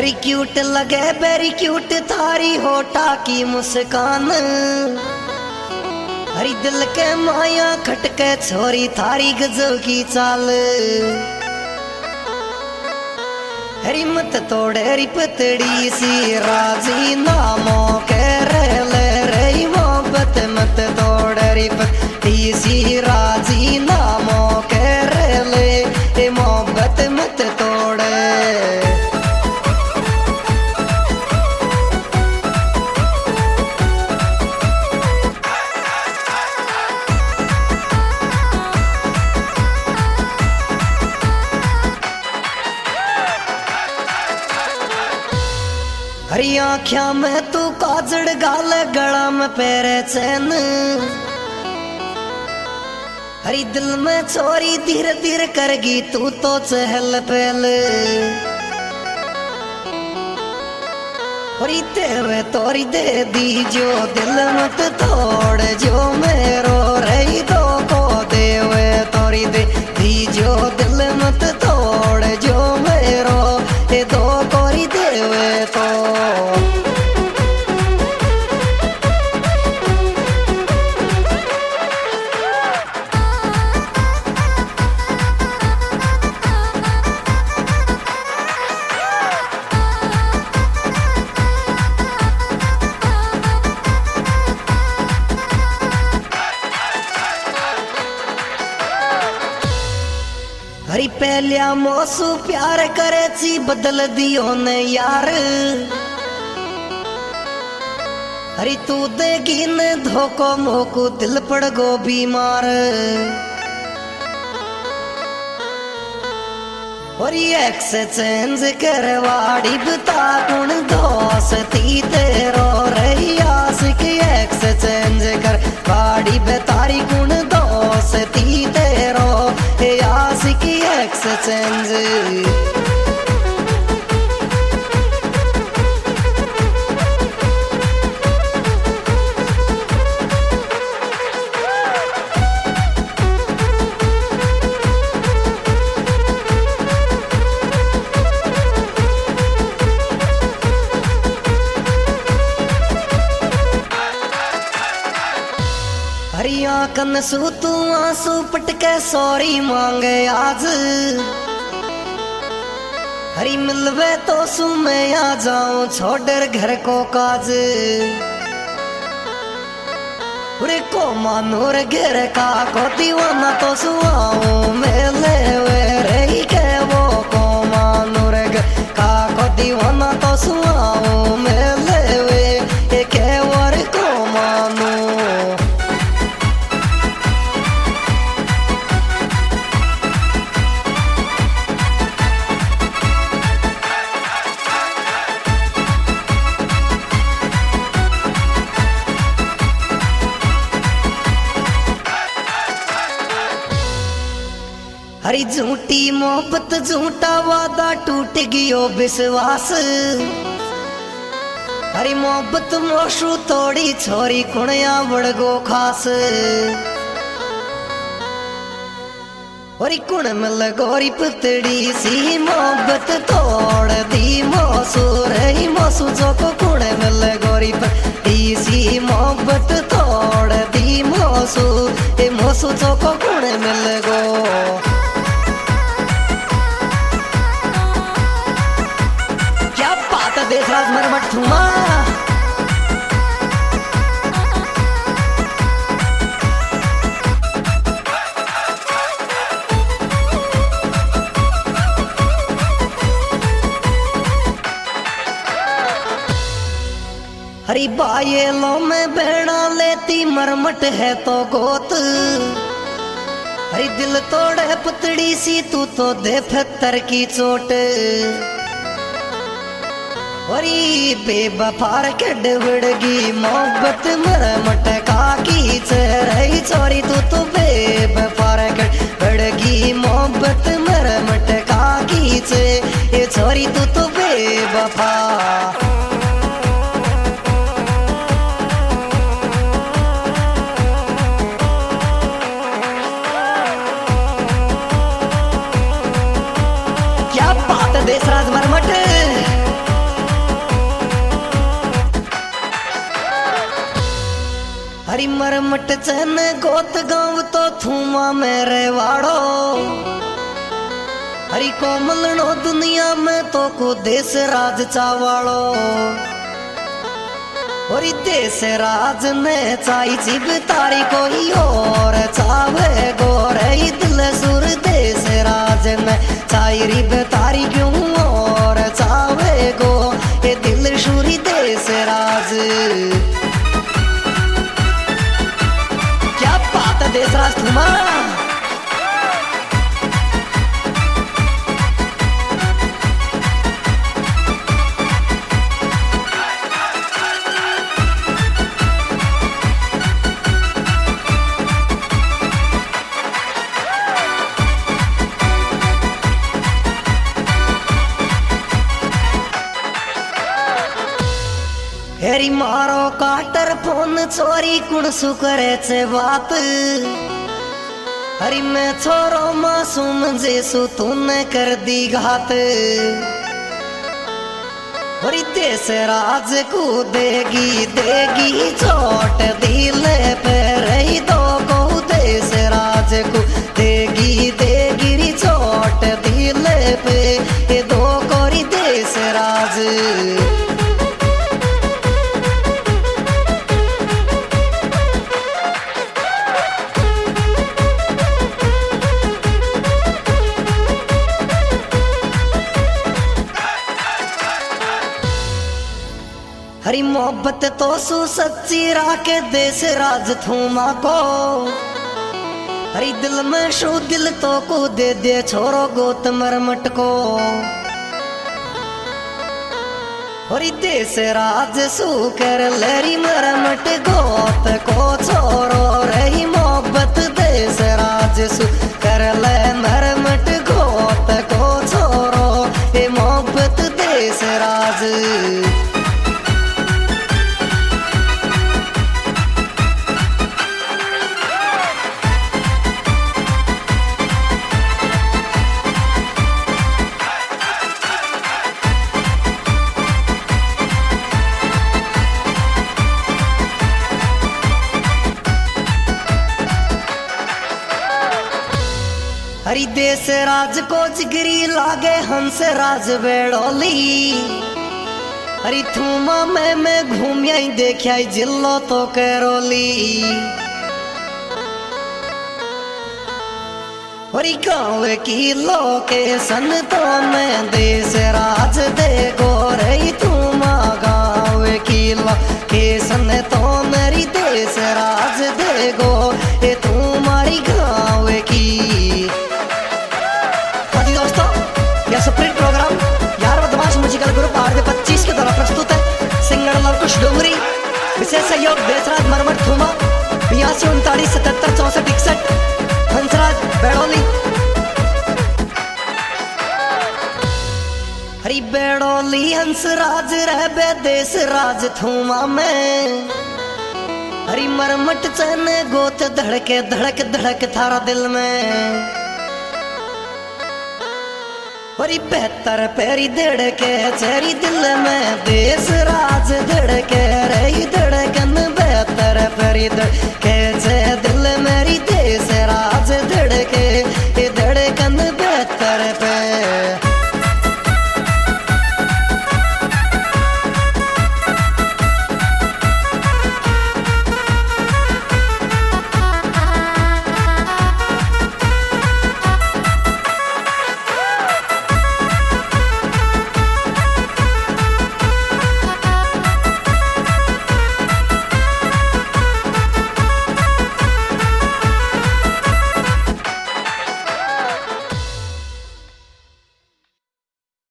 हरी cute लगे very cute थारी होठा की मुस्कान। हरी दिल के माया खटके छोरी थारी गजब की चाल। हरी मत तोड़े हरी पतड़ी सी राजी नामों के ले रही मोहब्बत मत तोड़े हरी पतड़ी सी राजी नामों के ले मोहब्बत मत तोड़े। हरी आँख्या में तू काजड़ गाल गला में पैरे चैन। हरी दिल में चोरी धीरे धीरे करगी तू तो चहल पहल। हरी तेरे तोरी दे दी जो दिल मत तोड़ जो मेरो रही दो को देवे तोरी दे दी जो दिल मत तोड़ जो मेरो ये दो कोरी देवे तो। हरी पहलिया मोसू प्यार करे ची बदल दियो ने यार। हरी तू देगी ने धोको मोको दिल पड़ गो बीमार। और ये एक्सचेंज करवाड़ी बता कौन दोस्ती तेरो रही आशिक एक्सचेंज करवाड़ी बतारी कौन दोस्ती तेरो आशिक एक्सचेंज। हरी आंखन सू तू आंसू पटके सॉरी मांगे आज। हरी मिलवे तो सू मैं आ जाऊं छोड़ घर को काज। उरे को मानो रे घर का को दीवाना तो सू आऊं मैं लेवे रही के वो को मानो रे घर का को दीवाना तो सू आऊं मैं लेवे के वर को मानो। हरी झूठी मोहब्बत झूठा वादा टूट गयो विश्वास। हरी मोहब्बत मोशू तोड़ी छोरी कुणया बड़गो खास। हरी कुण मिल गोरी पतड़ी सी मोहब्बत तोड़ दी मोसू रही मोसू जो को कुण मिल गोरी पतड़ी सी मोहब्बत तोड़ दी मोसू मोसू जो को कुण मिल गो। देशराज मरमट थूमा हरी बायेलों में बेड़ा लेती मरमट है तो गोत। हरी दिल तोड़े पतड़ी सी तू तो दे पत्थर की चोट। वरी बेवफार के डबड़गी मोहब्बत मरमट का की रही छोरी तू तो बेवफार के डबड़गी मोहब्बत मरमट का की ये छोरी तू तो बेवफा। क्या बात है देशराज मरमट। हरी मरमट चन गोत गाँव तो थूमा मेरे वाड़ो हरी कोमलनो दुनिया में तो को देश राज चावाड़ो और देश राज ने चाई जीव तारी कोई और चावे गोरे दिल सुर देश राज ने चाई रिब तारी क्यों और चावे गो ये दिल सुरी देश राज। क्या बात है देश राज तुम्हारा। हेरी मारो काटर फोन चोरी कुण सु करे छे बात हरी मैं छोरो मासूम जेसु तूने कर दी घात हरी देश राज को देगी देगी चोट दिल पे रही दो को देश राज को देगी देगी चोट दिल पे ये दो कोरी देश राज। हरी मोहब्बत तो सु सच्ची राके देश राज थूमा को हरी दिल में शो दिल तो को दे दे छोरो गोत मरमट को हरी देश राज सु कर लेरी मरमट गोत को छोरो रही मोहब्बत देश राज सु कर ले मरमट गोत को छोरो ये मोहब्बत देश राज। हरी देश राज को जिगरी लागे हंस राज बेड़ोली हरी थूमा में मैं घूमिया देखिया जिलो तो कैरोली हरी गाँव की लोकेशन तो मैं देश राज दे गोरे थूमा गाँव की लोकेशन तो मेरी देश राज दे गो ये तुम्हारी गाँव की। स्प्रिंट प्रोग्राम यार बदमाश म्यूजिकल ग्रुप आरजे 25 के द्वारा प्रस्तुत है। सिंगर लवकुश डोंगरी विशेष सहयोग देशराज मरमट थूमा 82 39 77 64 61 हंसराज बेड़ोली। हरी बेड़ोली हंसराज रहबे देश राज थूमा में हरी मरमट चने गोत धड़के धड़क धड़क थारा दिल में हरी बेहतर पेरी धड़के चेरी दिल में देश राज धड़के रही धड़कन बेहतर पेरी धड़के दिल मेरी देश राज।